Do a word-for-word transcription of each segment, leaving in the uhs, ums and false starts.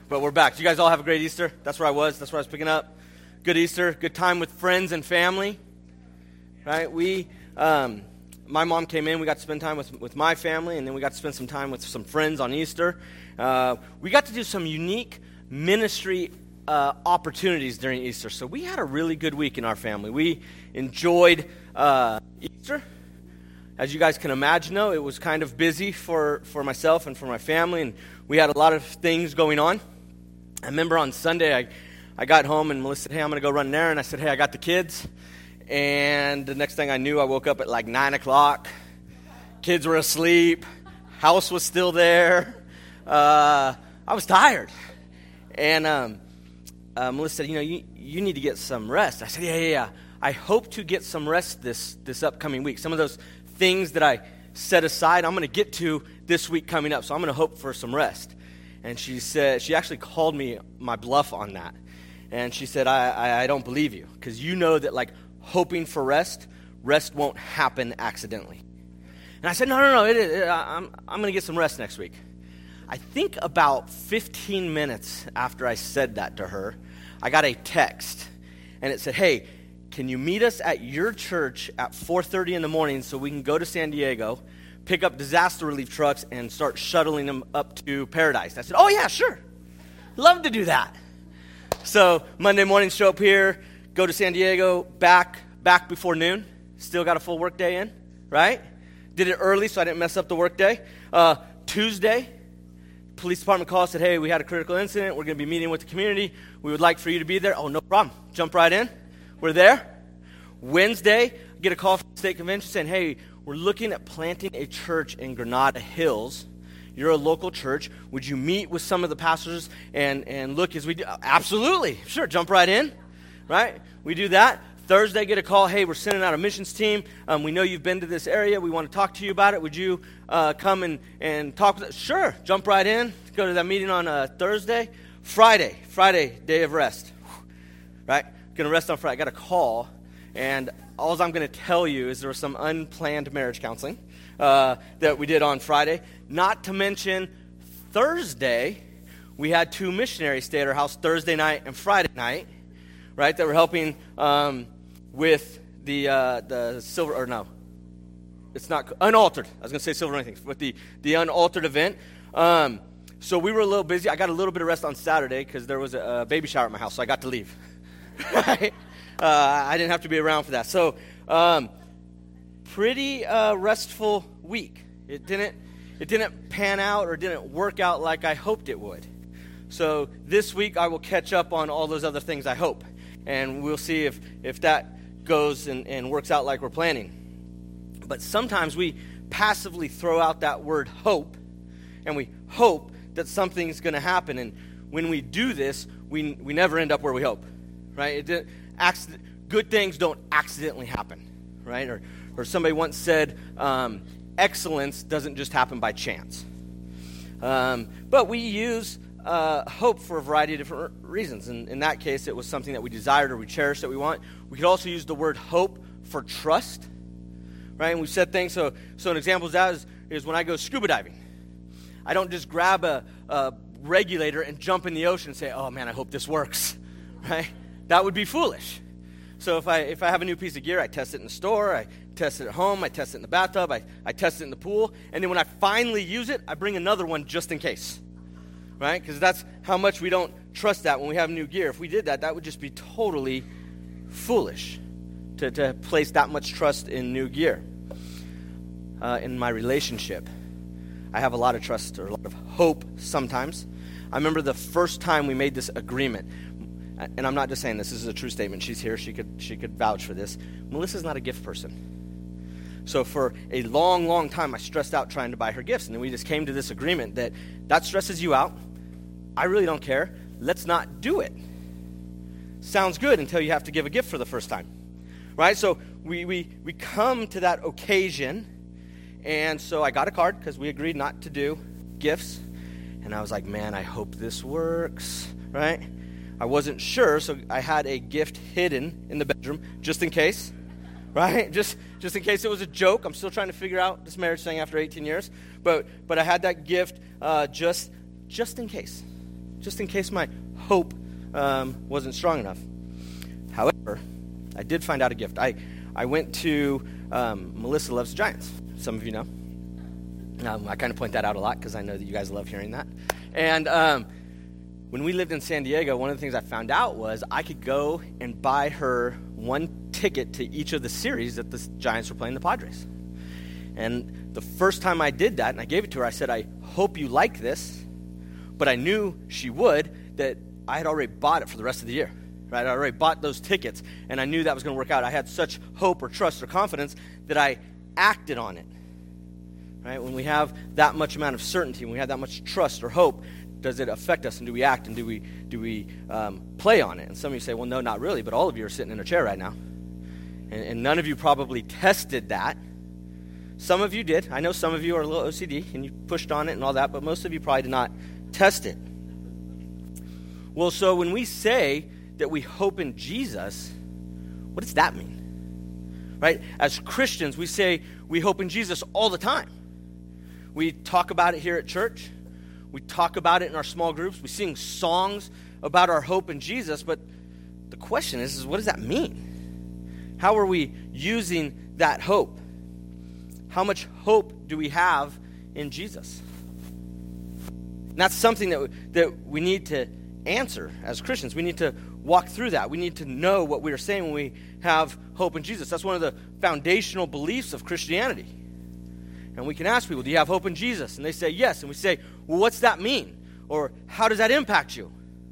but we're back. Did you guys all have a great Easter? That's where I was. That's where I was picking up. Good Easter. Good time with friends and family. Right? We, um, my mom came in. We got to spend time with, with my family, and then we got to spend some time with some friends on Easter. Uh, we got to do some unique ministry uh, opportunities during Easter. So we had a really good week in our family. We enjoyed uh, Easter. As you guys can imagine, though, it was kind of busy for, for myself and for my family, and we had a lot of things going on. I remember on Sunday, I, I got home, and Melissa said, hey, I'm going to go run an errand. I said, hey, I got the kids. And the next thing I knew, I woke up at like nine o'clock. Kids were asleep. House was still there. Uh, I was tired. And um, uh, Melissa said, you know, you, you need to get some rest. I said, yeah, yeah, yeah. I hope to get some rest this, this upcoming week. Some of those things that I set aside, I'm going to get to this week coming up, so I'm going to hope for some rest. And she said, she actually called me my bluff on that. And she said, I, I, I don't believe you, because you know that, like, hoping for rest, rest won't happen accidentally. And I said, no, no, no, it, it, I'm, I'm going to get some rest next week. I think about fifteen minutes after I said that to her, I got a text, and it said, hey, can you meet us at your church at four thirty in the morning so we can go to San Diego, pick up disaster relief trucks, and start shuttling them up to Paradise? I said, oh, yeah, sure. Love to do that. So Monday morning, show up here, go to San Diego, back back before noon. Still got a full work day in, right? Did it early so I didn't mess up the work day. Uh, Tuesday, police department called, said, hey, we had a critical incident. We're going to be meeting with the community. We would like for you to be there. Oh, no problem. Jump right in. We're there. Wednesday, get a call from the state convention saying, hey, we're looking at planting a church in Granada Hills. You're a local church. Would you meet with some of the pastors and, and look as we do? Absolutely. Sure, jump right in, right? We do that. Thursday, get a call, hey, we're sending out a missions team. Um, we know you've been to this area. We want to talk to you about it. Would you uh, come and, and talk with us? Sure, jump right in. Go to that meeting on uh, Thursday. Friday, Friday, day of rest, right? Going to rest on Friday. I got a call, and all I'm going to tell you is there was some unplanned marriage counseling uh, that we did on Friday. Not to mention Thursday, we had two missionaries stay at our house Thursday night and Friday night, right, that were helping um, with the uh, the silver, or no, it's not, unaltered. I was going to say silver anything, with the, the unaltered event. Um, so we were a little busy. I got a little bit of rest on Saturday because there was a, a baby shower at my house, so I got to leave. Right? Uh, I didn't have to be around for that. So, um, pretty uh, restful week. It didn't, it didn't pan out or didn't work out like I hoped it would. So this week I will catch up on all those other things I hope, and we'll see if if that goes and, and works out like we're planning. But sometimes we passively throw out that word hope, and we hope that something's going to happen. And when we do this, we we never end up where we hope. Right? It did, accident, good things don't accidentally happen, right? Or, or somebody once said, um, excellence doesn't just happen by chance. Um, but we use uh, hope for a variety of different reasons. And in that case, it was something that we desired or we cherished that we want. We could also use the word hope for trust, right? And we said things. So, so an example of that is, is when I go scuba diving. I don't just grab a, a regulator and jump in the ocean and say, oh man, I hope this works, right? That would be foolish. So if I if I have a new piece of gear, I test it in the store, I test it at home, I test it in the bathtub, I, I test it in the pool, and then when I finally use it, I bring another one just in case, right? Because that's how much we don't trust that when we have new gear. If we did that, that would just be totally foolish to, to place that much trust in new gear. Uh, in my relationship, I have a lot of trust or a lot of hope sometimes. I remember the first time we made this agreement. And I'm not just saying this, this is a true statement. She's here, she could she could vouch for this. Melissa's not a gift person. So for a long, long time, I stressed out trying to buy her gifts. And then we just came to this agreement that that stresses you out. I really don't care. Let's not do it. Sounds good until you have to give a gift for the first time. Right? So we we, we come to that occasion. And so I got a card because we agreed not to do gifts. And I was like, man, I hope this works. Right? I wasn't sure, so I had a gift hidden in the bedroom, just in case, right? Just just in case it was a joke. I'm still trying to figure out this marriage thing after eighteen years, but but I had that gift uh, just just in case. just in case my hope um, wasn't strong enough. However, I did find out a gift. I, I went to um, Melissa Loves Giants. Some of you know. Um, I kind of point that out a lot because I know that you guys love hearing that. And um, when we lived in San Diego, one of the things I found out was I could go and buy her one ticket to each of the series that the Giants were playing the Padres. And the first time I did that, and I gave it to her, I said, I hope you like this. But I knew she would, that I had already bought it for the rest of the year. Right? I already bought those tickets, and I knew that was going to work out. I had such hope or trust or confidence that I acted on it. Right? When we have that much amount of certainty, when we have that much trust or hope, does it affect us, and do we act, and do we do we um, play on it? And some of you say, well, no, not really, but all of you are sitting in a chair right now. And, and none of you probably tested that. Some of you did. I know some of you are a little O C D, and you pushed on it and all that, but most of you probably did not test it. Well, so when we say that we hope in Jesus, what does that mean? Right? As Christians, we say we hope in Jesus all the time. We talk about it here at church. We talk about it in our small groups. We sing songs about our hope in Jesus. But the question is, is what does that mean? How are we using that hope? How much hope do we have in Jesus? And that's something that, that we need to answer as Christians. We need to walk through that. We need to know what we are saying when we have hope in Jesus. That's one of the foundational beliefs of Christianity. And we can ask people, do you have hope in Jesus? And they say yes. And we say, well, what's that mean? Or how does that impact you?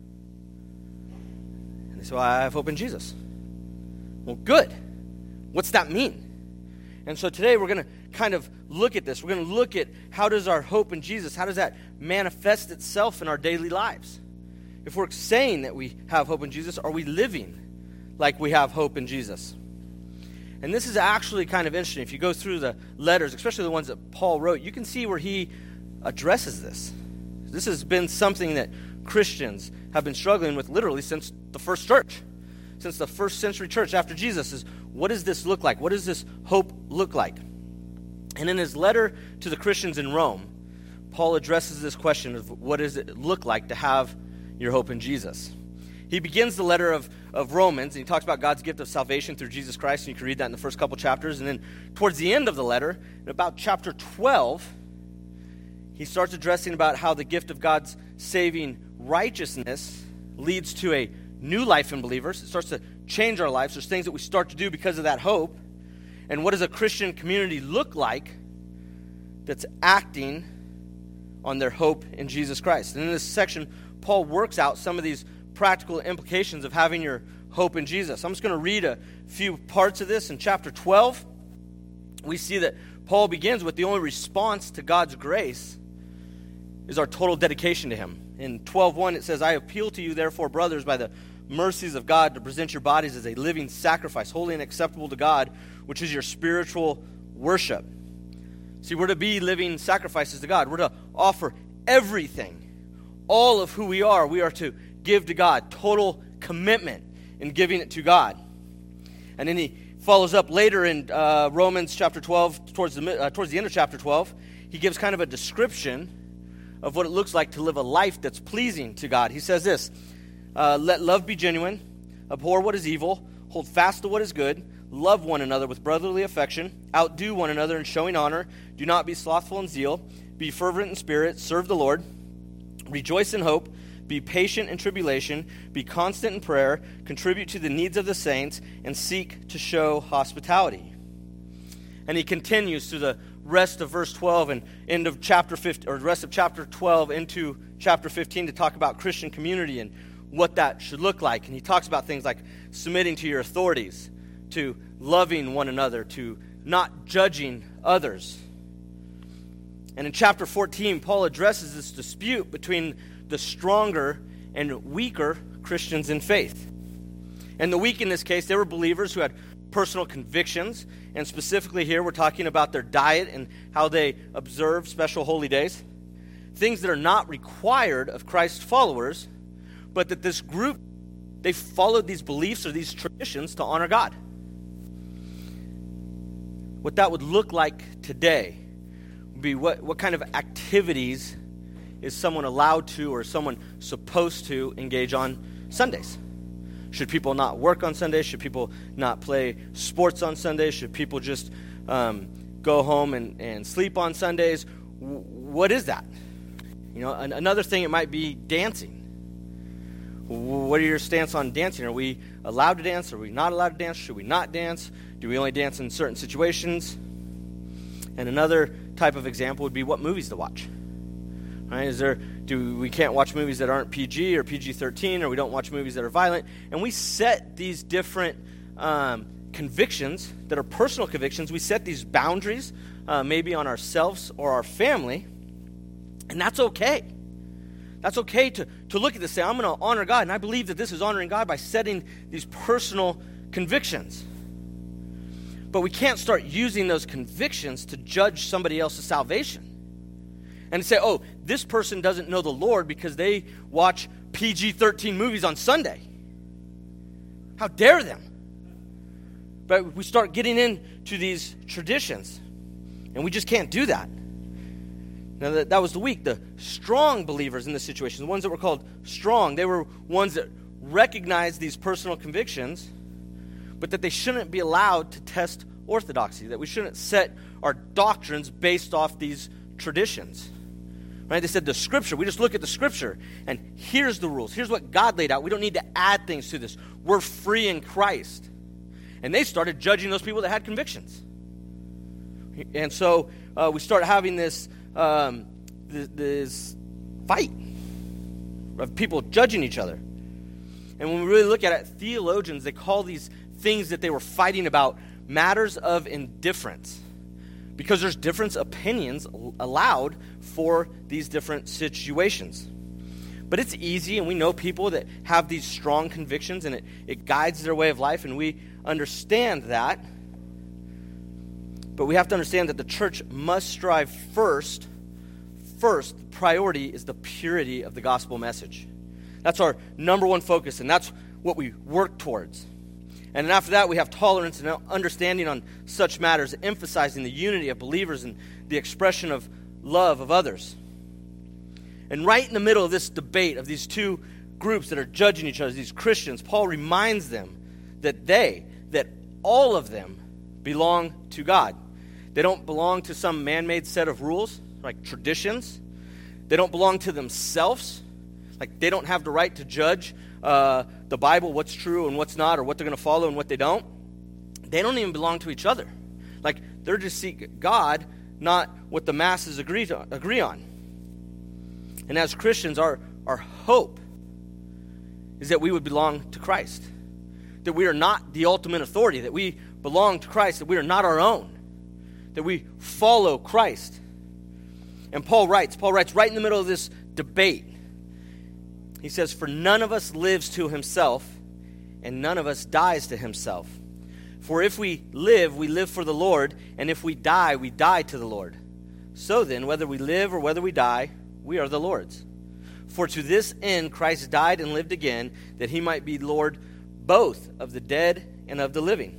And they say, well, I have hope in Jesus. Well, good. What's that mean? And so today we're going to kind of look at this. We're going to look at how does our hope in Jesus, how does that manifest itself in our daily lives? If we're saying that we have hope in Jesus, are we living like we have hope in Jesus? And this is actually kind of interesting. If you go through the letters, especially the ones that Paul wrote, you can see where he addresses this. This has been something that Christians have been struggling with literally since the first church, since the first century church after Jesus, is what does this look like? What does this hope look like? And in his letter to the Christians in Rome, Paul addresses this question of what does it look like to have your hope in Jesus. He begins the letter of, of Romans, and he talks about God's gift of salvation through Jesus Christ, and you can read that in the first couple chapters. And then towards the end of the letter, in about chapter twelve, he starts addressing about how the gift of God's saving righteousness leads to a new life in believers. It starts to change our lives. There's things that we start to do because of that hope. And what does a Christian community look like that's acting on their hope in Jesus Christ? And in this section, Paul works out some of these practical implications of having your hope in Jesus. I'm just going to read a few parts of this. In chapter twelve, we see that Paul begins with the only response to God's grace is our total dedication to him. In twelve one, it says, I appeal to you, therefore, brothers, by the mercies of God, to present your bodies as a living sacrifice, holy and acceptable to God, which is your spiritual worship. See, we're to be living sacrifices to God. We're to offer everything, all of who we are. We are to give to God, total commitment in giving it to God. And then he follows up later in uh, Romans chapter twelve, towards the, uh, towards the end of chapter twelve, he gives kind of a description of what it looks like to live a life that's pleasing to God. He says this, uh, let love be genuine, abhor what is evil, hold fast to what is good, love one another with brotherly affection, outdo one another in showing honor, do not be slothful in zeal, be fervent in spirit, serve the Lord, rejoice in hope, be patient in tribulation, be constant in prayer, contribute to the needs of the saints, and seek to show hospitality. And he continues through the rest of verse twelve and end of chapter fifteen, or the rest of chapter twelve into chapter fifteen to talk about Christian community and what that should look like. And he talks about things like submitting to your authorities, to loving one another, to not judging others. And in chapter fourteen, Paul addresses this dispute between the stronger and weaker Christians in faith. And the weak in this case, they were believers who had personal convictions, and specifically here we're talking about their diet and how they observe special holy days. Things that are not required of Christ's followers, but that this group, they followed these beliefs or these traditions to honor God. What that would look like today would be what, what kind of activities is someone allowed to or someone supposed to engage on Sundays? Should people not work on Sundays? Should people not play sports on Sundays? Should people just um, go home and, and sleep on Sundays? W- what is that? You know, an- another thing, it might be dancing. W- what are your stance on dancing? Are we allowed to dance? Are we not allowed to dance? Should we not dance? Do we only dance in certain situations? And another type of example would be what movies to watch. Right? Is there do we can't watch movies that aren't P G or P G thirteen, or we don't watch movies that are violent? And we set these different um, convictions that are personal convictions. We set these boundaries, uh, maybe on ourselves or our family, and that's okay. That's okay to, to look at this and say, I'm going to honor God, and I believe that this is honoring God by setting these personal convictions. But we can't start using those convictions to judge somebody else's salvation. And say, oh, this person doesn't know the Lord because they watch P G thirteen movies on Sunday. How dare them? But we start getting into these traditions, and we just can't do that. Now, that, that was the weak. The strong believers in this situation, the ones that were called strong, they were ones that recognized these personal convictions, but that they shouldn't be allowed to test orthodoxy, that we shouldn't set our doctrines based off these traditions. Right? They said the Scripture, we just look at the Scripture, and here's the rules. Here's what God laid out. We don't need to add things to this. We're free in Christ. And they started judging those people that had convictions. And so uh, we started having this, um, this, this fight of people judging each other. And when we really look at it, theologians, they call these things that they were fighting about matters of indifference. Because there's different opinions allowed for these different situations. But it's easy, and we know people that have these strong convictions, and it, it guides their way of life, and we understand that. But we have to understand that the church must strive first. First, the priority is the purity of the gospel message. That's our number one focus, and that's what we work towards. And then after that, we have tolerance and understanding on such matters, emphasizing the unity of believers and the expression of love of others. And right in the middle of this debate of these two groups that are judging each other, these Christians, Paul reminds them that they, that all of them belong to God. They don't belong to some man-made set of rules, like traditions. They don't belong to themselves. Like they don't have the right to judge uh, the Bible, what's true and what's not, or what they're going to follow and what they don't. They don't even belong to each other. Like they're just seek God, not what the masses agree to, agree on. And as Christians, our, our hope is that we would belong to Christ. That we are not the ultimate authority, that we belong to Christ, that we are not our own, that we follow Christ. And Paul writes, Paul writes right in the middle of this debate, he says, for none of us lives to himself, and none of us dies to himself. For if we live, we live for the Lord, and if we die, we die to the Lord. So then, whether we live or whether we die, we are the Lord's. For to this end Christ died and lived again, that he might be Lord both of the dead and of the living.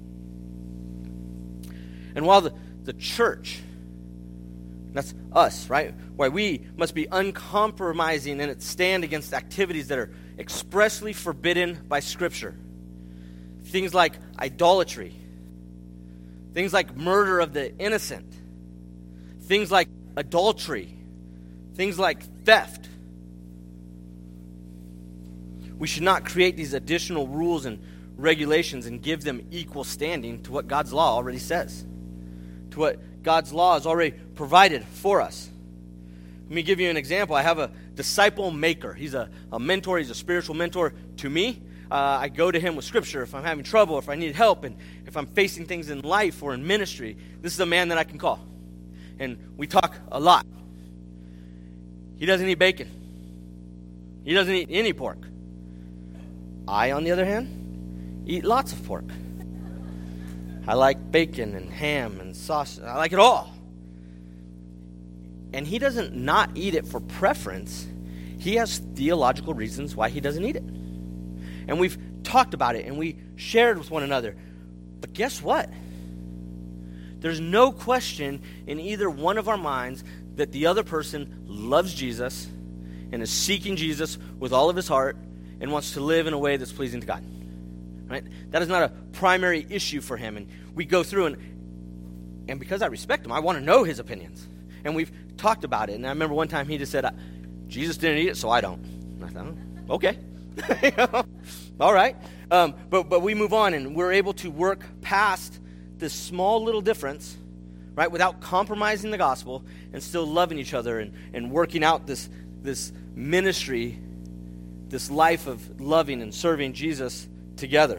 And while the, the church, that's us, right? Why we must be uncompromising in its stand against activities that are expressly forbidden by Scripture. Things like idolatry. Things like murder of the innocent. Things like adultery. Things like theft. We should not create these additional rules and regulations and give them equal standing to what God's law already says. To what God's law has already provided for us. Let me give you an example. I have a disciple maker. He's a, a mentor. He's a spiritual mentor to me. Uh, I go to him with Scripture if I'm having trouble, if I need help, and if I'm facing things in life or in ministry. This is a man that I can call. And we talk a lot. He doesn't eat bacon. He doesn't eat any pork. I, on the other hand, eat lots of pork. I like bacon and ham and sausage. I like it all. And he doesn't not eat it for preference. He has theological reasons why he doesn't eat it. And we've talked about it and we shared with one another. But guess what? There's no question in either one of our minds that the other person loves Jesus and is seeking Jesus with all of his heart and wants to live in a way that's pleasing to God. Right? That is not a primary issue for him. And we go through, and and because I respect him, I want to know his opinions. And we've talked about it. And I remember one time he just said, Jesus didn't eat it, so I don't. And I thought, oh, okay. All right. Um, but, but we move on, and we're able to work past this small little difference, right, without compromising the gospel and still loving each other and, and working out this, this ministry, this life of loving and serving Jesus together.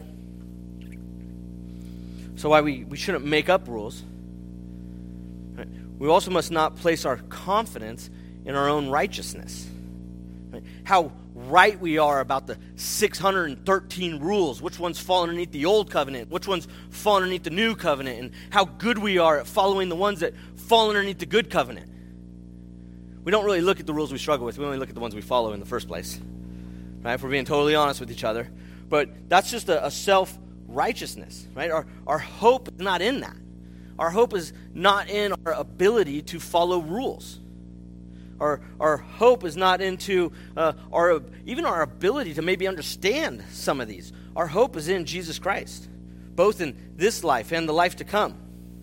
So why we, we shouldn't make up rules. Right? We also must not place our confidence in our own righteousness. Right? How right we are about the six hundred thirteen rules, which ones fall underneath the old covenant, which ones fall underneath the new covenant, and how good we are at following the ones that fall underneath the good covenant. We don't really look at the rules we struggle with. We only look at the ones we follow in the first place. Right? If we're being totally honest with each other. But that's just a, a self-righteousness, right? Our, our hope is not in that. Our hope is not in our ability to follow rules. Our, our hope is not into uh, our even our ability to maybe understand some of these. Our hope is in Jesus Christ, both in this life and the life to come.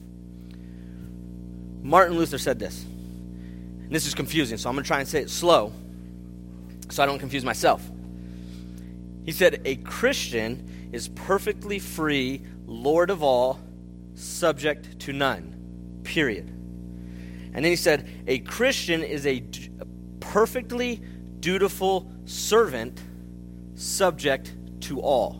Martin Luther said this, and this is confusing, so I'm going to try and say it slow so I don't confuse myself. He said, a Christian is perfectly free, Lord of all, subject to none, period. And then he said, a Christian is a d- perfectly dutiful servant, subject to all.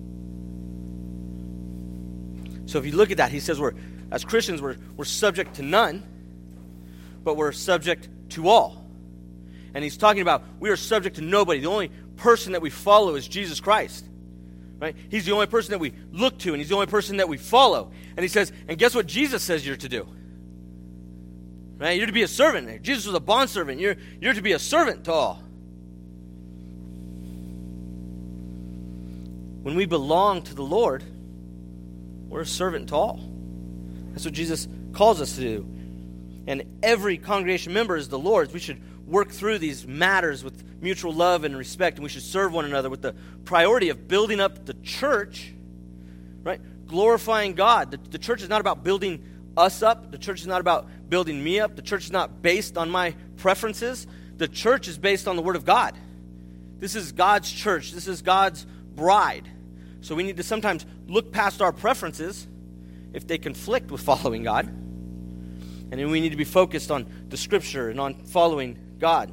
So if you look at that, he says we're, as Christians, we're, we're subject to none, but we're subject to all. And he's talking about we are subject to nobody. The only person that we follow is Jesus Christ. Right? He's the only person that we look to, and he's the only person that we follow. And he says, and guess what Jesus says you're to do? Right? You're to be a servant. Jesus was a bondservant. You're, you're to be a servant to all. When we belong to the Lord, we're a servant to all. That's what Jesus calls us to do. And every congregation member is the Lord's. We should work through these matters with mutual love and respect, and we should serve one another with the priority of building up the church, right? Glorifying God. The, the church is not about building us up. The church is not about building me up. The church is not based on my preferences. The church is based on the Word of God. This is God's church. This is God's bride. So we need to sometimes look past our preferences if they conflict with following God. And then we need to be focused on the Scripture and on following God.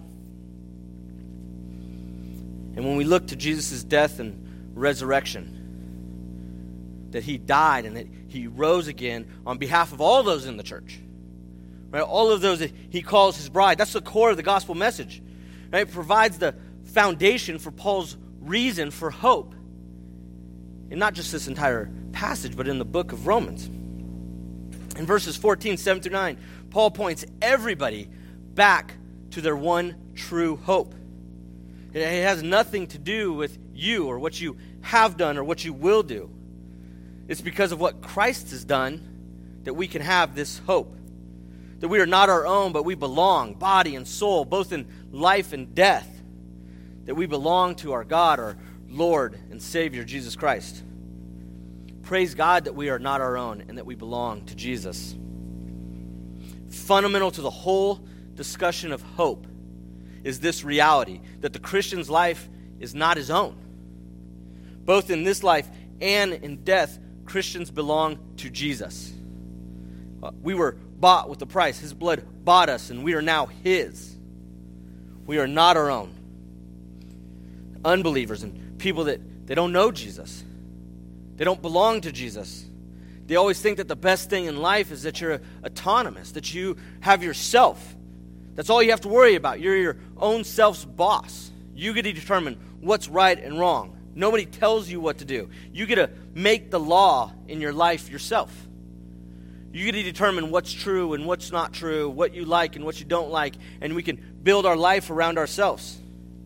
And when we look to Jesus' death and resurrection, that he died and that he rose again on behalf of all those in the church, right? All of those that he calls his bride. That's the core of the gospel message. Right? It provides the foundation for Paul's reason for hope. And not just this entire passage, but in the book of Romans. In verses fourteen, seven through nine, Paul points everybody back to their one true hope. It has nothing to do with you or what you have done or what you will do. It's because of what Christ has done that we can have this hope. That we are not our own, but we belong, body and soul, both in life and death. That we belong to our God, our Lord and Savior, Jesus Christ. Praise God that we are not our own and that we belong to Jesus. Fundamental to the whole discussion of hope is this reality, that the Christian's life is not his own. Both in this life and in death, Christians belong to Jesus. Uh, we were bought with a price. His blood bought us, and we are now his. We are not our own. Unbelievers and people that they don't know Jesus, they don't belong to Jesus. They always think that the best thing in life is that you're autonomous, that you have yourself. That's all you have to worry about. You're your own self's boss. You get to determine what's right and wrong. Nobody tells you what to do. You get to make the law in your life yourself. You get to determine what's true and what's not true, what you like and what you don't like, and we can build our life around ourselves.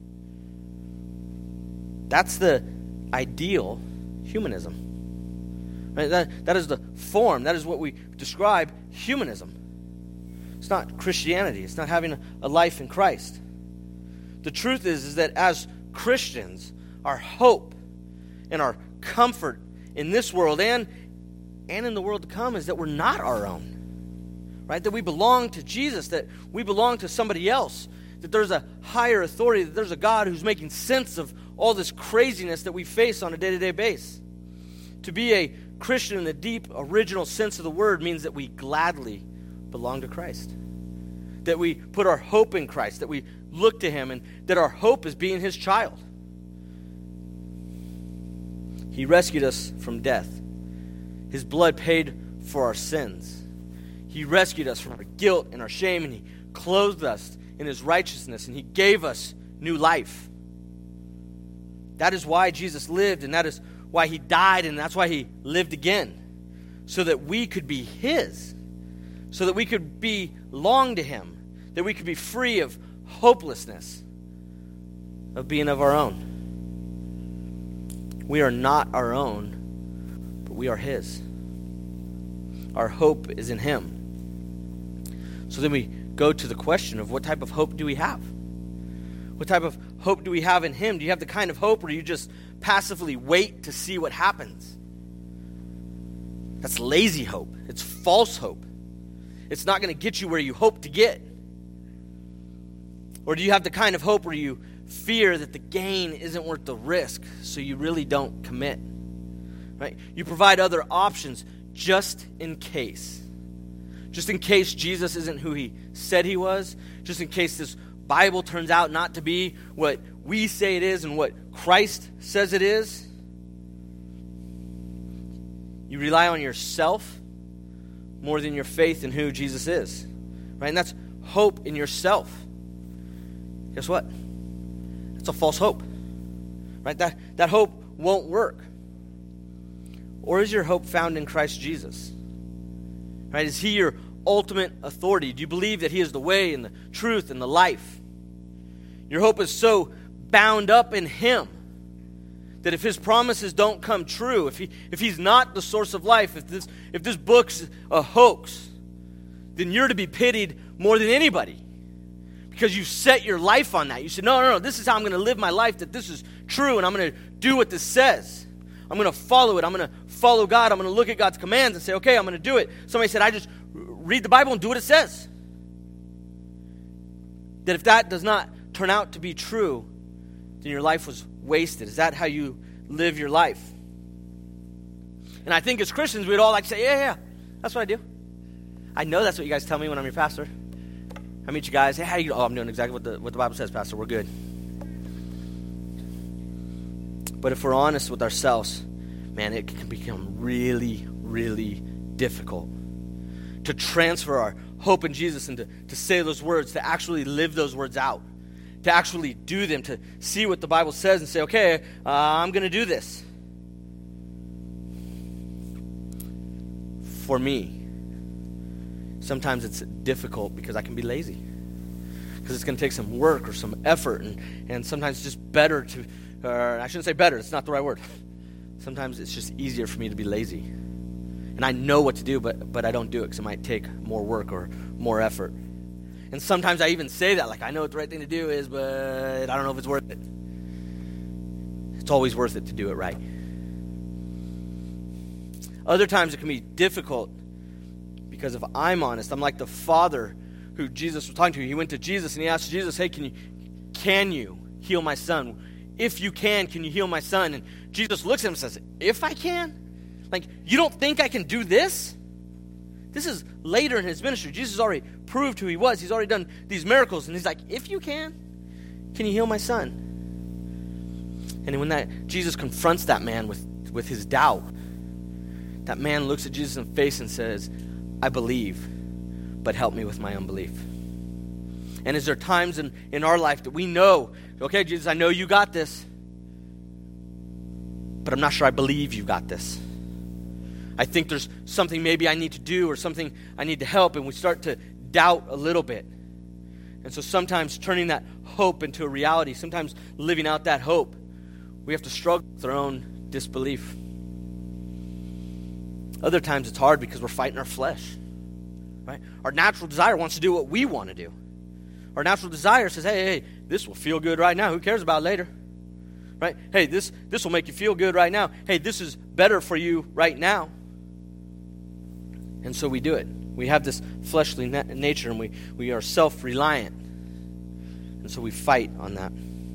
That's the ideal humanism. Right? That, that is the form. That is what we describe humanism. It's not Christianity. It's not having a, a life in Christ. The truth is, is that as Christians, our hope and our comfort in this world and, and in the world to come is that we're not our own. Right? That we belong to Jesus, that we belong to somebody else, that there's a higher authority, that there's a God who's making sense of all this craziness that we face on a day-to-day basis. To be a Christian in the deep, original sense of the word means that we gladly belong to Christ. That we put our hope in Christ, that we look to him, and that our hope is being his child. He rescued us from death. His blood paid for our sins. He rescued us from our guilt and our shame, and he clothed us in his righteousness, and he gave us new life. That is why Jesus lived, and that is why he died, and that's why he lived again, so that we could be his, so that we could belong to him, that we could be free of hopelessness, of being of our own. We are not our own, but we are his. Our hope is in him. So then we go to the question of what type of hope do we have? What type of hope do we have in him? Do you have the kind of hope where you just passively wait to see what happens? That's lazy hope. It's false hope. It's not going to get you where you hope to get. Or do you have the kind of hope where you fear that the gain isn't worth the risk, so you really don't commit? Right? You provide other options just in case. Just in case Jesus isn't who he said he was. Just in case this Bible turns out not to be what we say it is and what Christ says it is. You rely on yourself more than your faith in who Jesus is. Right? And that's hope in yourself. Guess what? It's a false hope. Right? That, that hope won't work. Or is your hope found in Christ Jesus? Right? Is he your ultimate authority? Do you believe that he is the way and the truth and the life? Your hope is so bound up in him that if his promises don't come true, if he if he's not the source of life, if this if this book's a hoax, then you're to be pitied more than anybody. Because you set your life on that. You said, no, no, no, this is how I'm going to live my life, that this is true, and I'm going to do what this says. I'm going to follow it. I'm going to follow God. I'm going to look at God's commands and say, okay, I'm going to do it. Somebody said, I just read the Bible and do what it says. That if that does not turn out to be true, then your life was wasted. Is that how you live your life? And I think as Christians, we'd all like to say, yeah, yeah, that's what I do. I know that's what you guys tell me when I'm your pastor. I meet you guys, hey, how you? Oh, I'm doing exactly what the, what the Bible says, Pastor. We're good. But if we're honest with ourselves, man, it can become really, really difficult to transfer our hope in Jesus and to, to say those words, to actually live those words out, to actually do them, to see what the Bible says and say, okay, uh, I'm going to do this. For me, sometimes it's difficult because I can be lazy. Because it's going to take some work or some effort, and, and sometimes it's just better to, or I shouldn't say better, it's not the right word. Sometimes it's just easier for me to be lazy. And I know what to do, but but I don't do it because it might take more work or more effort. And sometimes I even say that, like, I know what the right thing to do is, but I don't know if it's worth it. It's always worth it to do it right. Other times it can be difficult because if I'm honest, I'm like the father who Jesus was talking to. He went to Jesus and he asked Jesus, hey, can you, can you heal my son? If you can, can you heal my son? And Jesus looks at him and says, if I can? Like, you don't think I can do this? This is later in his ministry. Jesus has already proved who he was. He's already done these miracles. And he's like, if you can, can you heal my son? And when that Jesus confronts that man with, with his doubt, that man looks at Jesus in the face and says, I believe, but help me with my unbelief. And is there times in, in our life that we know, okay, Jesus, I know you got this, but I'm not sure I believe you got this. I think there's something maybe I need to do or something I need to help, and we start to doubt a little bit. And so sometimes turning that hope into a reality, sometimes living out that hope, we have to struggle with our own disbelief. Other times it's hard because we're fighting our flesh. right? Our natural desire wants to do what we want to do. Our natural desire says, hey, hey, this will feel good right now. Who cares about later? Right? Hey, this, this will make you feel good right now. Hey, this is better for you right now. And so we do it. We have this fleshly na- nature, and we, we are self-reliant. And so we fight on that.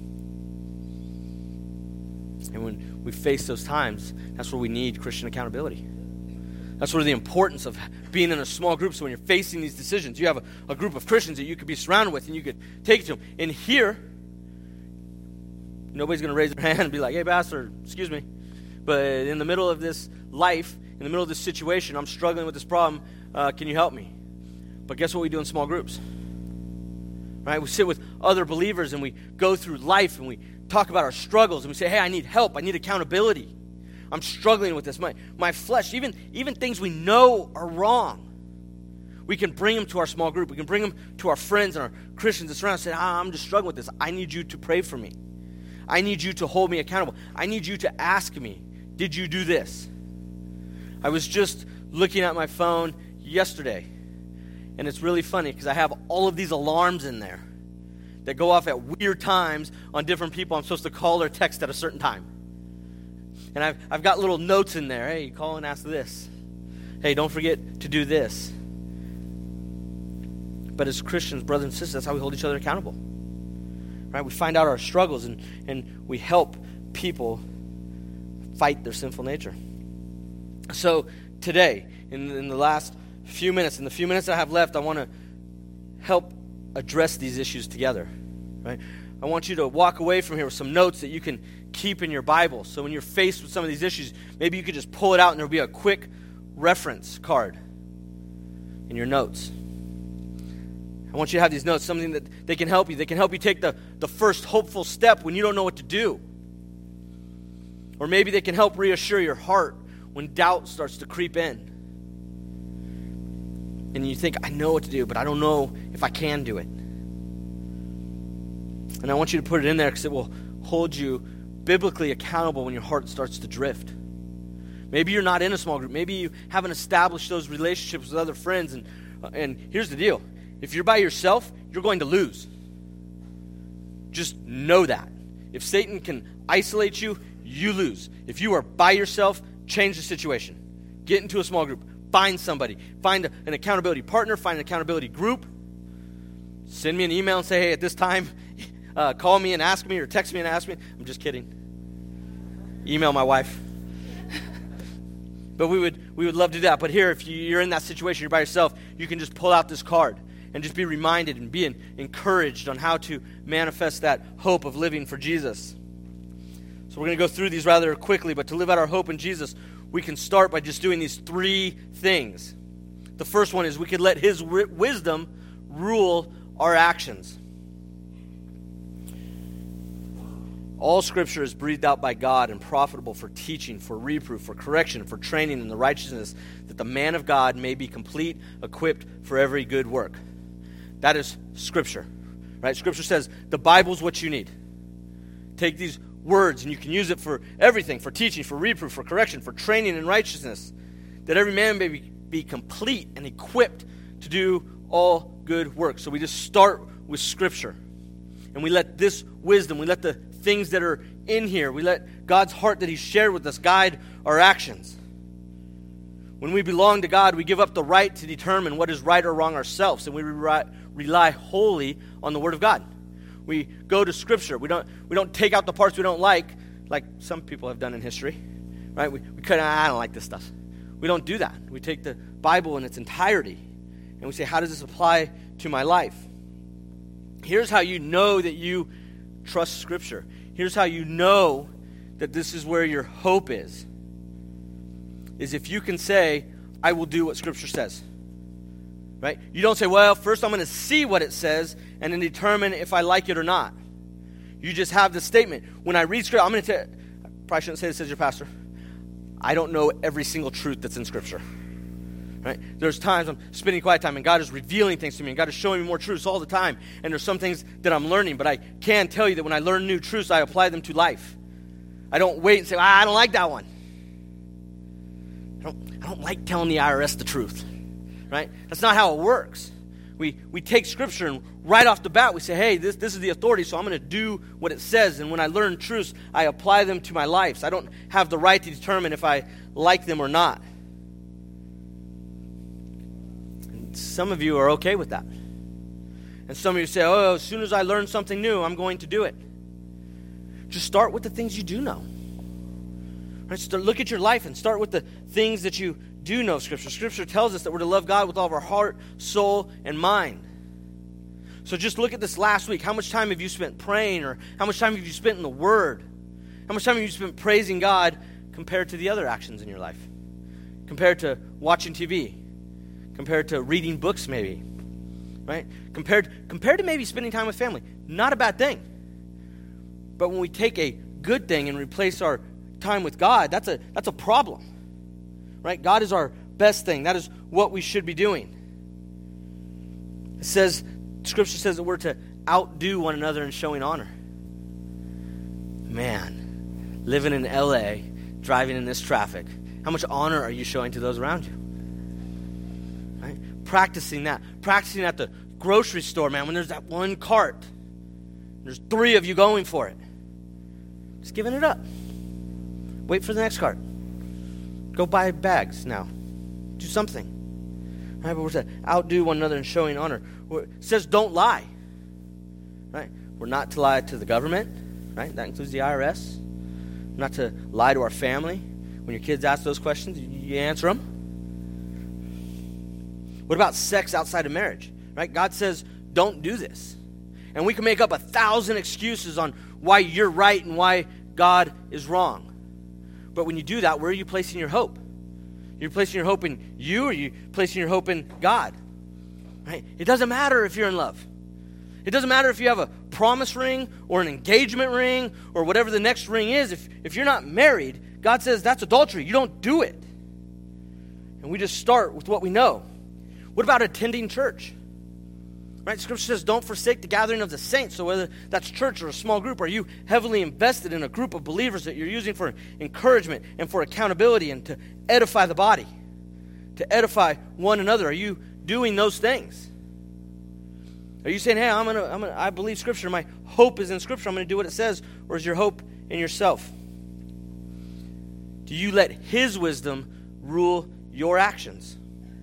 And when we face those times, that's where we need Christian accountability. That's where the importance of being in a small group. So when you're facing these decisions, you have a, a group of Christians that you could be surrounded with, and you could take it to them. And here, nobody's going to raise their hand and be like, hey, pastor, excuse me. But in the middle of this life, in the middle of this situation, I'm struggling with this problem. Uh, can you help me? But guess what we do in small groups? Right? We sit with other believers, and we go through life, and we talk about our struggles, and we say, hey, I need help. I need accountability. I'm struggling with this. My, my flesh, even, even things we know are wrong, we can bring them to our small group. We can bring them to our friends and our Christians that surround us and say, ah, I'm just struggling with this. I need you to pray for me. I need you to hold me accountable. I need you to ask me, did you do this? I was just looking at my phone yesterday, and it's really funny because I have all of these alarms in there that go off at weird times on different people I'm supposed to call or text at a certain time. And I've, I've got little notes in there. Hey, call and ask this. Hey, don't forget to do this. But as Christians, brothers and sisters, that's how we hold each other accountable. Right? We find out our struggles, and, and we help people fight their sinful nature. So today, in, in the last few minutes, in the few minutes I have left, I want to help address these issues together. Right? I want you to walk away from here with some notes that you can keep in your Bible. So when you're faced with some of these issues, maybe you could just pull it out and there'll be a quick reference card in your notes. I want you to have these notes, something that they can help you. They can help you take the, the first hopeful step when you don't know what to do. Or maybe they can help reassure your heart when doubt starts to creep in. And you think, I know what to do, but I don't know if I can do it. And I want you to put it in there because it will hold you biblically accountable when your heart starts to drift. Maybe you're not in a small group. Maybe you haven't established those relationships with other friends. And, and here's the deal. If you're by yourself, you're going to lose. Just know that. If Satan can isolate you, you lose. If you are by yourself, change the situation. Get into a small group. Find somebody. Find a, an accountability partner. Find an accountability group. Send me an email and say, hey, at this time, uh, call me and ask me, or text me and ask me. I'm just kidding. Email my wife. But we would we would love to do that. But here, if you, you're in that situation, you're by yourself, you can just pull out this card and just be reminded and be encouraged on how to manifest that hope of living for Jesus. So we're going to go through these rather quickly, but to live out our hope in Jesus, we can start by just doing these three things. The first one is we could let His wi- wisdom rule our actions. All Scripture is breathed out by God and profitable for teaching, for reproof, for correction, for training in the righteousness, that the man of God may be complete, equipped for every good work. That is Scripture, right? Scripture says the Bible's what you need. Take these words and you can use it for everything, for teaching, for reproof, for correction, for training in righteousness, that every man may be, be complete and equipped to do all good work. So we just start with Scripture. And we let this wisdom, we let the things that are in here, we let God's heart that He shared with us guide our actions. When we belong to God, we give up the right to determine what is right or wrong ourselves, and we re- rely wholly on the Word of God. We go to Scripture. We don't we don't take out the parts we don't like, like some people have done in history, right? We, we kind of, I don't like this stuff. We don't do that. We take the Bible in its entirety, and we say, how does this apply to my life? Here's how you know that you trust Scripture. Here's how you know that this is where your hope is. Is if you can say, I will do what Scripture says. Right? You don't say, well, first I'm going to see what it says and then determine if I like it or not. You just have this statement. When I read Scripture, I'm going to tell you, I probably shouldn't say this as your pastor. I don't know every single truth that's in Scripture. Right? There's times I'm spending quiet time and God is revealing things to me and God is showing me more truths all the time. And there's some things that I'm learning, but I can tell you that when I learn new truths, I apply them to life. I don't wait and say, ah, I don't like that one. I don't, I don't like telling the I R S the truth. Right? right? That's not how it works. We we take Scripture and right off the bat we say, hey, this, this is the authority, so I'm going to do what it says. And when I learn truths, I apply them to my life. So I don't have the right to determine if I like them or not. And some of you are okay with that. And some of you say, oh, as soon as I learn something new, I'm going to do it. Just start with the things you do know. Right? Start, look at your life and start with the things that you do know. Scripture. Scripture tells us that we're to love God with all of our heart, soul, and mind. So just look at this last week. How much time have you spent praying, or how much time have you spent in the Word? How much time have you spent praising God compared to the other actions in your life? Compared to watching T V? Compared to reading books maybe? Right? Compared, compared to maybe spending time with family. Not a bad thing. But when we take a good thing and replace our time with God, that's a that's a problem. Right? God is our best thing. That is what we should be doing. It says, Scripture says that we're to outdo one another in showing honor. Man, living in L A, driving in this traffic, how much honor are you showing to those around you? Right? Practicing that. Practicing at the grocery store, man, when there's that one cart. There's three of you going for it. Just giving it up. Wait for the next cart. Go buy bags now. Do something. Right? But we're to outdo one another in showing honor. It says don't lie. Right? We're not to lie to the government. Right? That includes the I R S. We're not to lie to our family. When your kids ask those questions, you answer them. What about sex outside of marriage? Right? God says don't do this. And we can make up a thousand excuses on why you're right and why God is wrong. But when you do that, where are you placing your hope? You're placing your hope in you, or are you placing your hope in God? Right? It doesn't matter if you're in love. It doesn't matter if you have a promise ring or an engagement ring or whatever the next ring is. If, if you're not married, God says that's adultery. You don't do it. And we just start with what we know. What about attending church? Right? Scripture says don't forsake the gathering of the saints. So whether that's church or a small group, are you heavily invested in a group of believers that you're using for encouragement and for accountability and to edify the body, to edify one another? Are you doing those things? Are you saying, hey, I'm gonna, I'm gonna, I believe Scripture, my hope is in Scripture, I'm going to do what it says, or is your hope in yourself? Do you let His wisdom rule your actions?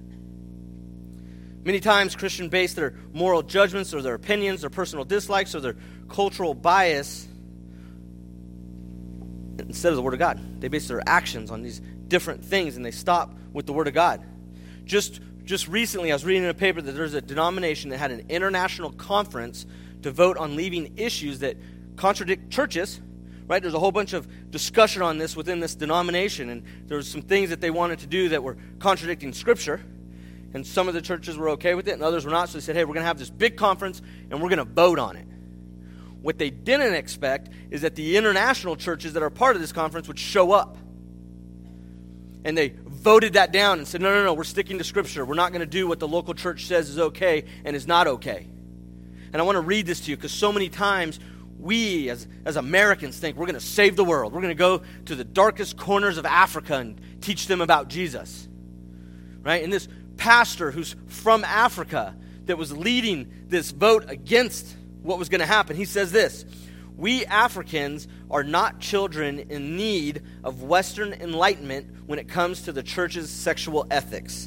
Many times Christians base their moral judgments or their opinions, their personal dislikes, or their cultural bias instead of the Word of God. They base their actions on these different things, and they stop with the Word of God. Just, just recently, I was reading in a paper that there's a denomination that had an international conference to vote on leaving issues that contradict churches. Right? There's a whole bunch of discussion on this within this denomination, and there was some things that they wanted to do that were contradicting Scripture. And some of the churches were okay with it, and others were not. So they said, hey, we're going to have this big conference, and we're going to vote on it. What they didn't expect is that the international churches that are part of this conference would show up. And they voted that down and said, no, no, no, we're sticking to Scripture. We're not going to do what the local church says is okay and is not okay. And I want to read this to you because so many times we as, as Americans think we're going to save the world. We're going to go to the darkest corners of Africa and teach them about Jesus. Right? And this pastor who's from Africa that was leading this vote against what was going to happen, he says this: we Africans are not children in need of Western enlightenment when it comes to the church's sexual ethics.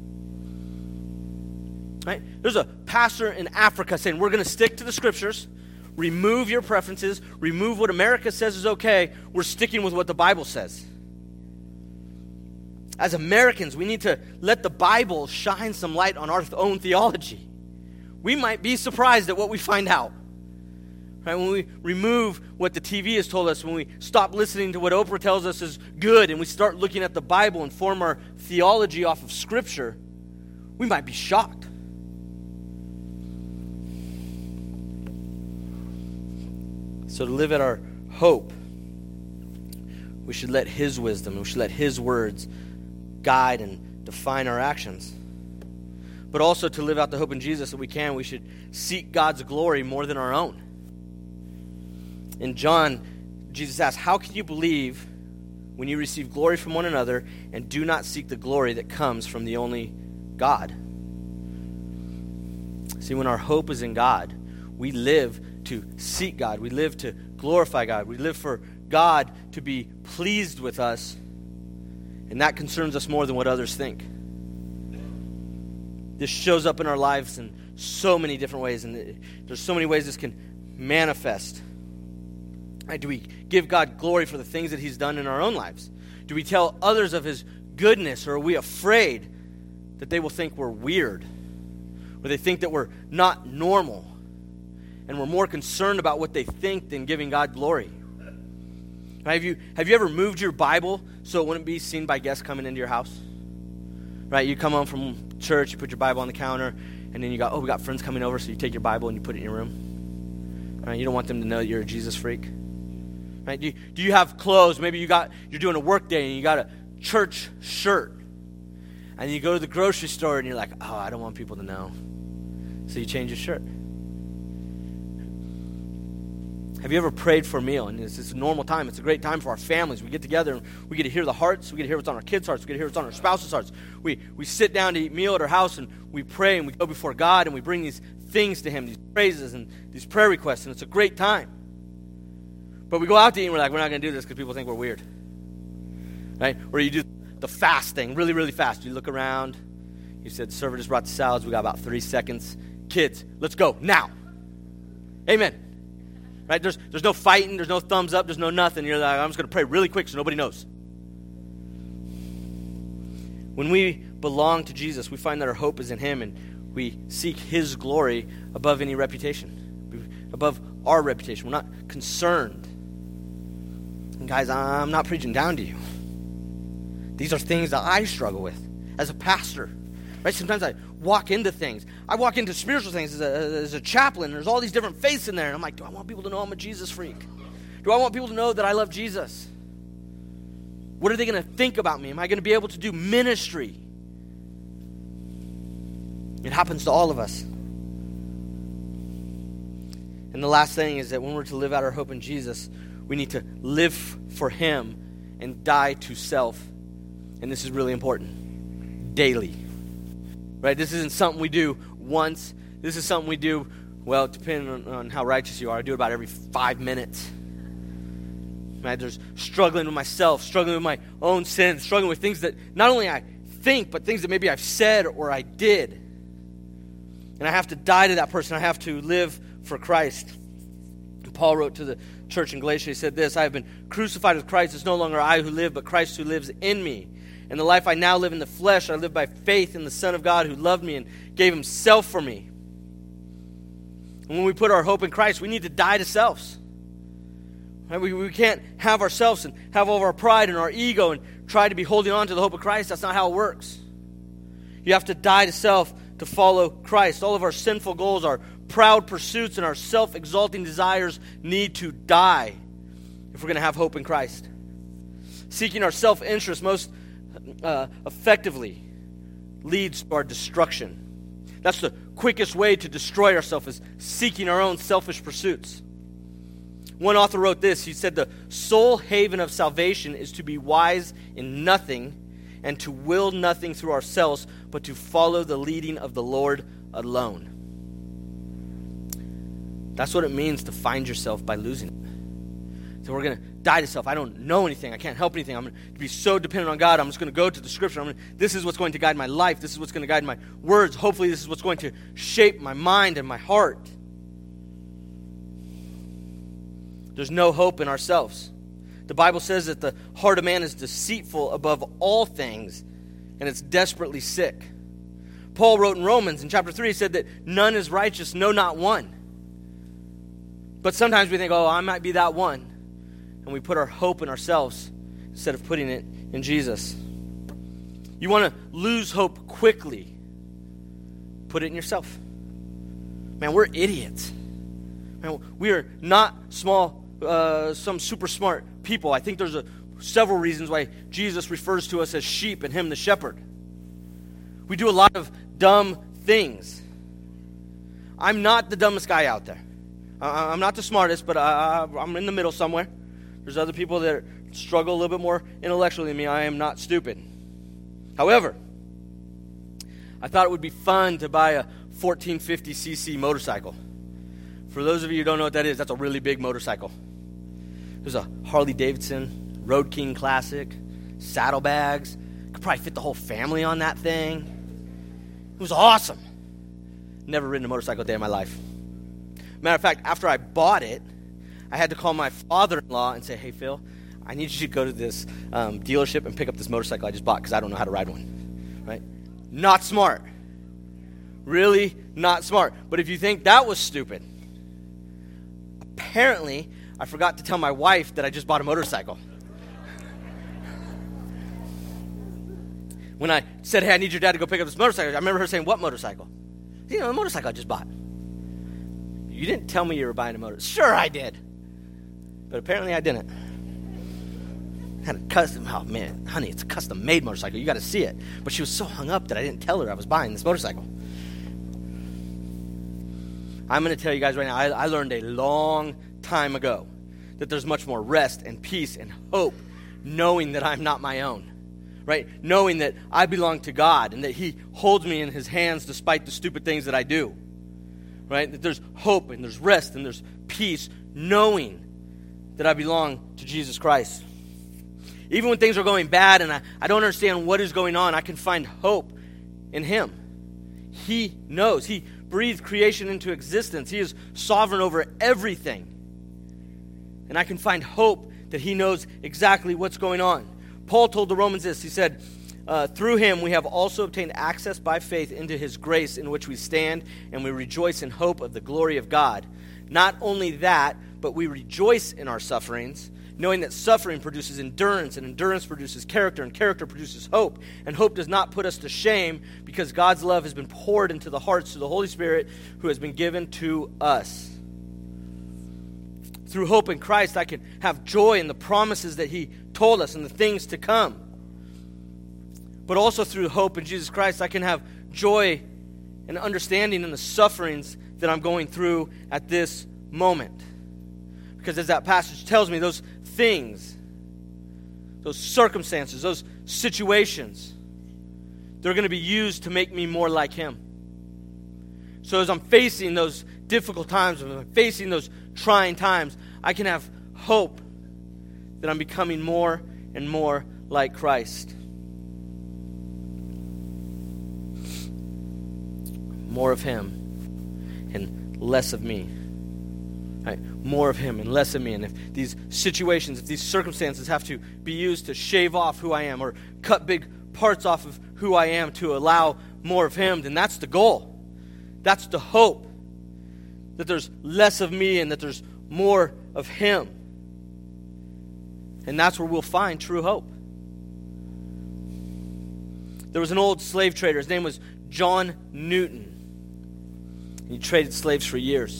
Right? There's a pastor in Africa saying we're going to stick to the Scriptures, remove your preferences, remove what America says is okay, we're sticking with what the Bible says. As Americans, we need to let the Bible shine some light on our own theology. We might be surprised at what we find out. Right? When we remove what the T V has told us, when we stop listening to what Oprah tells us is good, and we start looking at the Bible and form our theology off of Scripture, we might be shocked. So to live at our hope, we should let His wisdom, we should let His words guide and define our actions. But also to live out the hope in Jesus that we can, we should seek God's glory more than our own. In John, Jesus asks, how can you believe when you receive glory from one another and do not seek the glory that comes from the only God? See, when our hope is in God, we live to seek God. We live to glorify God. We live for God to be pleased with us, and that concerns us more than what others think. This shows up in our lives in so many different ways, and there's so many ways this can manifest. Right? Do we give God glory for the things that he's done in our own lives? Do we tell others of his goodness, or are we afraid that they will think we're weird, or they think that we're not normal, and we're more concerned about what they think than giving God glory? Right? Have you, have you ever moved your Bible so it wouldn't be seen by guests coming into your house? Right? You come home from church, you put your Bible on the counter, and then you go, oh, we got friends coming over, so you take your Bible and you put it in your room. Right? You don't want them to know that you're a Jesus freak. Right? Do you, do you have clothes? Maybe you got, you're doing a work day and you got a church shirt. And you go to the grocery store and you're like, oh, I don't want people to know. So you change your shirt. Have you ever prayed for a meal? And it's, it's a normal time. It's a great time for our families. We get together and we get to hear the hearts. We get to hear what's on our kids' hearts. We get to hear what's on our spouses' hearts. We, we sit down to eat meal at our house and we pray and we go before God and we bring these things to him, these praises and these prayer requests, and it's a great time. But we go out to eat and we're like, we're not going to do this because people think we're weird. Right? Or you do the fast thing really, really fast. You look around. You said, server just brought the salads. We got about three seconds. Kids, let's go now. Amen. Right? There's, there's no fighting. There's no thumbs up. There's no nothing. You're like, I'm just going to pray really quick so nobody knows. When we belong to Jesus, we find that our hope is in him, and we seek his glory above any reputation, above our reputation. We're not concerned. And guys, I'm not preaching down to you. These are things that I struggle with as a pastor. Right? Sometimes I walk into things. I walk into spiritual things as a, as a chaplain. There's all these different faiths in there. And I'm like, do I want people to know I'm a Jesus freak? Do I want people to know that I love Jesus? What are they going to think about me? Am I going to be able to do ministry? It happens to all of us. And the last thing is that when we're to live out our hope in Jesus, we need to live for him and die to self. And this is really important. Daily. Right? This isn't something we do once. This is something we do, well, depending on, on how righteous you are, I do it about every five minutes. Right? There's struggling with myself, struggling with my own sins, struggling with things that not only I think, but things that maybe I've said or I did. And I have to die to that person. I have to live for Christ. And Paul wrote to the church in Galatia, he said this, I have been crucified with Christ. It's no longer I who live, but Christ who lives in me. And the life I now live in the flesh, I live by faith in the Son of God who loved me and gave himself for me. And when we put our hope in Christ, we need to die to selves. Right? We, we can't have ourselves and have all of our pride and our ego and try to be holding on to the hope of Christ. That's not how it works. You have to die to self to follow Christ. All of our sinful goals, our proud pursuits, and our self-exalting desires need to die if we're going to have hope in Christ. Seeking our self-interest most uh, effectively leads to our destruction. That's the quickest way to destroy ourselves, is seeking our own selfish pursuits. One author wrote this. He said, the sole haven of salvation is to be wise in nothing and to will nothing through ourselves, but to follow the leading of the Lord alone. That's what it means to find yourself by losing it. So we're going to die to self. I don't know anything. I can't help anything. I'm going to be so dependent on God. I'm just going to go to the Scripture. I'm going to, this is what's going to guide my life. This is what's going to guide my words. Hopefully this is what's going to shape my mind and my heart. There's no hope in ourselves. The Bible says that the heart of man is deceitful above all things, and it's desperately sick. Paul wrote in Romans in chapter three, he said that none is righteous, no, not one. But sometimes we think, oh, I might be that one. And we put our hope in ourselves instead of putting it in Jesus. You want to lose hope quickly, put it in yourself. Man, we're idiots. Man, we are not small, uh, some super smart people. I think there's a, several reasons why Jesus refers to us as sheep and him the shepherd. We do a lot of dumb things. I'm not the dumbest guy out there. I, I'm not the smartest, but I, I'm in the middle somewhere. There's other people that struggle a little bit more intellectually than me. I am not stupid. However, I thought it would be fun to buy a fourteen fifty c c motorcycle. For those of you who don't know what that is, that's a really big motorcycle. There's a Harley Davidson Road King Classic, saddlebags. Could probably fit the whole family on that thing. It was awesome. Never ridden a motorcycle a day in my life. Matter of fact, after I bought it, I had to call my father-in-law and say, hey, Phil, I need you to go to this um, dealership and pick up this motorcycle I just bought because I don't know how to ride one. Right? Not smart. Really not smart. But if you think that was stupid, apparently I forgot to tell my wife that I just bought a motorcycle. When I said, hey, I need your dad to go pick up this motorcycle, I remember her saying, what motorcycle? You know, the motorcycle I just bought. You didn't tell me you were buying a motorcycle. Sure I did. But apparently I didn't. Had a custom, oh man, honey, it's a custom-made motorcycle. You got to see it. But she was so hung up that I didn't tell her I was buying this motorcycle. I'm going to tell you guys right now, I, I learned a long time ago that there's much more rest and peace and hope knowing that I'm not my own. Right? Knowing that I belong to God and that He holds me in His hands despite the stupid things that I do. Right? That there's hope and there's rest and there's peace knowing that I belong to Jesus Christ. Even when things are going bad and I, I don't understand what is going on, I can find hope in Him. He knows. He breathed creation into existence. He is sovereign over everything. And I can find hope that He knows exactly what's going on. Paul told the Romans this. He said, Uh, through Him we have also obtained access by faith into His grace in which we stand, and we rejoice in hope of the glory of God. Not only that, but we rejoice in our sufferings, knowing that suffering produces endurance, and endurance produces character, and character produces hope. And hope does not put us to shame, because God's love has been poured into the hearts through the Holy Spirit who has been given to us. Through hope in Christ, I can have joy in the promises that He told us and the things to come. But also through hope in Jesus Christ, I can have joy and understanding in the sufferings that I'm going through at this moment. Because as that passage tells me, those things, those circumstances, those situations, they're going to be used to make me more like Him. So as I'm facing those difficult times, as I'm facing those trying times, I can have hope that I'm becoming more and more like Christ. More of Him and less of me. Right? More of Him and less of me. And if these situations, if these circumstances have to be used to shave off who I am or cut big parts off of who I am to allow more of Him, then that's the goal. That's the hope. That there's less of me and that there's more of Him. And that's where we'll find true hope. There was an old slave trader. His name was John Newton. He traded slaves for years.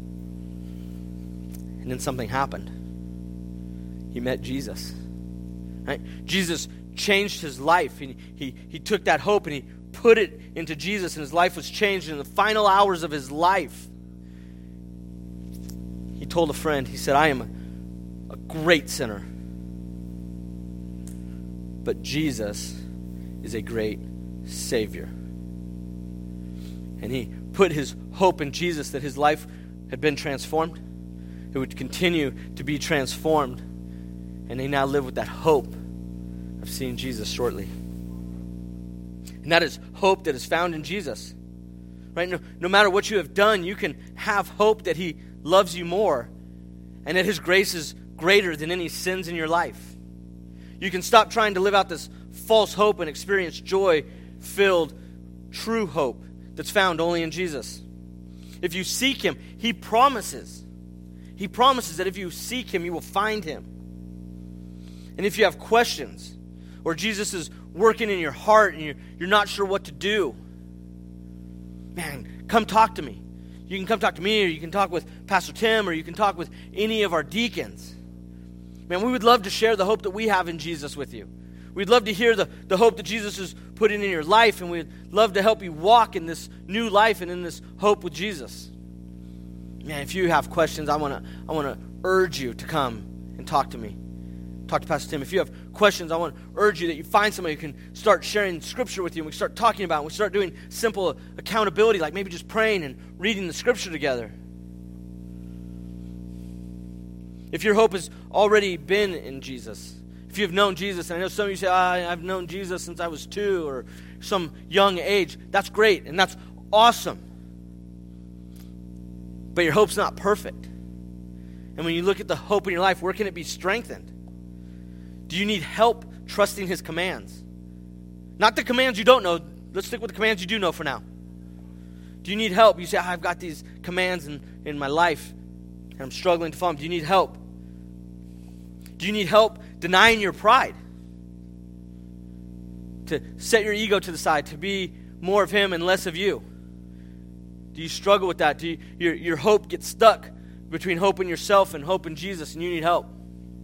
And then something happened. He met Jesus. Right? Jesus changed his life. He, he, he took that hope and he put it into Jesus, and his life was changed. In the final hours of his life, he told a friend, he said, I am a, a great sinner, but Jesus is a great Savior. And he put his hope in Jesus, that his life had been transformed. It would continue to be transformed. And he now lived with that hope of seeing Jesus shortly. And that is hope that is found in Jesus. Right? No, no matter what you have done, you can have hope that He loves you more and that His grace is greater than any sins in your life. You can stop trying to live out this false hope and experience joy-filled, true hope that's found only in Jesus. If you seek Him, He promises. He promises that if you seek Him, you will find Him. And if you have questions, or Jesus is working in your heart and you're, you're not sure what to do, man, come talk to me. You can come talk to me, or you can talk with Pastor Tim, or you can talk with any of our deacons. Man, we would love to share the hope that we have in Jesus with you. We'd love to hear the, the hope that Jesus is putting in your life, and we'd love to help you walk in this new life and in this hope with Jesus. Man, if you have questions, I want to I want to urge you to come and talk to me. talk to Pastor Tim. If you have questions, I want to urge you that you find somebody who can start sharing Scripture with you, and we start talking about it, and we start doing simple accountability, like maybe just praying and reading the Scripture together. If your hope has already been in Jesus, if you've known Jesus, and I know some of you say, oh, I've known Jesus since I was two or some young age, that's great, and that's awesome. But your hope's not perfect. And when you look at the hope in your life, where can it be strengthened? Do you need help trusting his commands? Not the commands you don't know. Let's stick with the commands you do know for now. Do you need help? You say, oh, I've got these commands in, in my life, and I'm struggling to follow them. Do you need help? Do you need help denying your pride? To set your ego to the side, to be more of him and less of you? Do you struggle with that? Do you, your, your hope gets stuck between hope in yourself and hope in Jesus, and you need help?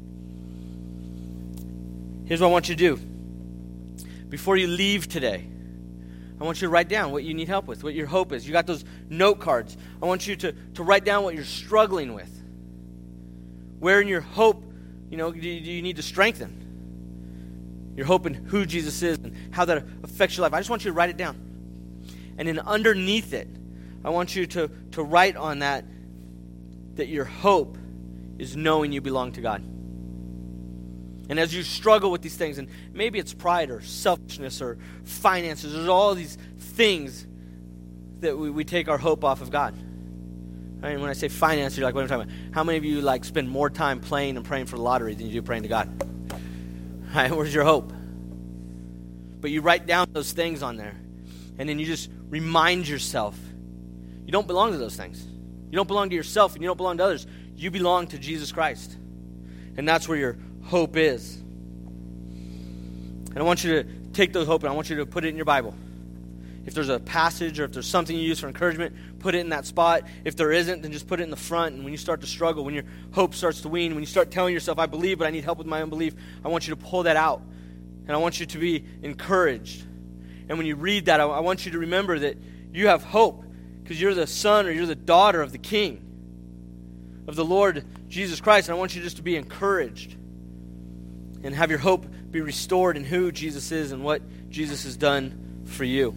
Here's what I want you to do. Before you leave today, I want you to write down what you need help with, what your hope is. You got those note cards. I want you to, to write down what you're struggling with. Where in your hope, you know, do you, do you need to strengthen? Your hope in who Jesus is and how that affects your life. I just want you to write it down. And then underneath it, I want you to, to write on that that your hope is knowing you belong to God. And as you struggle with these things, and maybe it's pride or selfishness or finances, there's all these things that we, we take our hope off of God. I mean, when I say finance, you're like, what am I talking about? How many of you like spend more time playing and praying for the lottery than you do praying to God? Right? Where's your hope? But you write down those things on there, and then you just remind yourself, you don't belong to those things. You don't belong to yourself, and you don't belong to others. You belong to Jesus Christ. And that's where your hope is. And I want you to take those hope and I want you to put it in your Bible. If there's a passage or if there's something you use for encouragement, put it in that spot. If there isn't, then just put it in the front. And when you start to struggle, when your hope starts to wane, when you start telling yourself, I believe, but I need help with my unbelief, I want you to pull that out. And I want you to be encouraged. And when you read that, I, I want you to remember that you have hope because you're the son or you're the daughter of the King, of the Lord Jesus Christ. And I want you just to be encouraged and have your hope be restored in who Jesus is and what Jesus has done for you.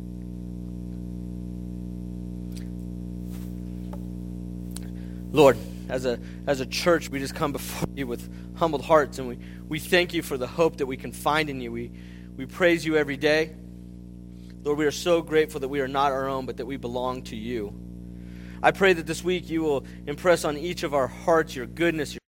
Lord, as a as a church, we just come before you with humbled hearts, and we, we thank you for the hope that we can find in you. We we praise you every day. Lord, we are so grateful that we are not our own, but that we belong to you. I pray that this week you will impress on each of our hearts your goodness, your